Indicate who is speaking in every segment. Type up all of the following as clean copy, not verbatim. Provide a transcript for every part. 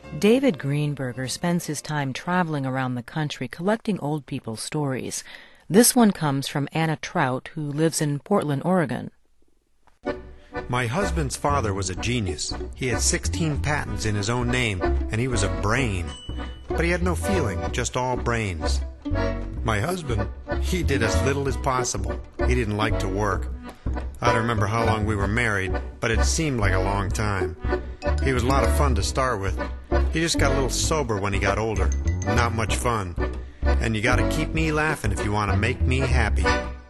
Speaker 1: David Greenberger spends his time traveling around the country collecting old people's stories. This one comes from Anna Trout, who lives in Portland, Oregon.
Speaker 2: My husband's father was a genius. He had 16 patents in his own name, and he was a brain. But he had no feeling, just all brains. My husband, he did as little as possible. He didn't like to work. I don't remember how long we were married, but it seemed like a long time. He was a lot of fun to start with. He just got a little sober when he got older. Not much fun. And you gotta keep me laughing if you want to make me happy.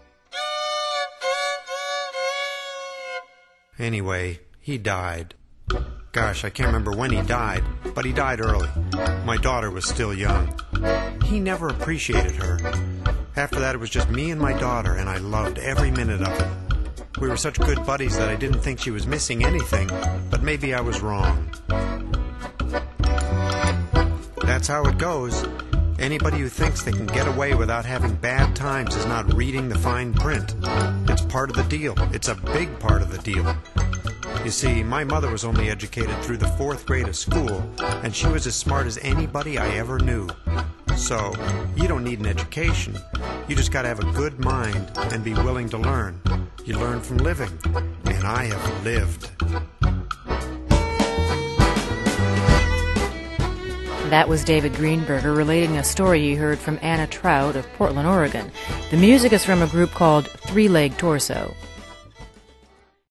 Speaker 2: Anyway, he died. Gosh, I can't remember when he died, but he died early. My daughter was still young. He never appreciated her. After that, it was just me and my daughter, and I loved every minute of it. We were such good buddies that I didn't think she was missing anything, but maybe I was wrong. That's how it goes. Anybody who thinks they can get away without having bad times is not reading the fine print. It's part of the deal. It's a big part of the deal. You see, my mother was only educated through the 4th grade of school, and she was as smart as anybody I ever knew. So, you don't need an education. You just gotta have a good mind and be willing to learn. You learn from living, and I have lived.
Speaker 1: That was David Greenberger relating a story he heard from Anna Trout of Portland, Oregon. The music is from a group called Three Leg Torso.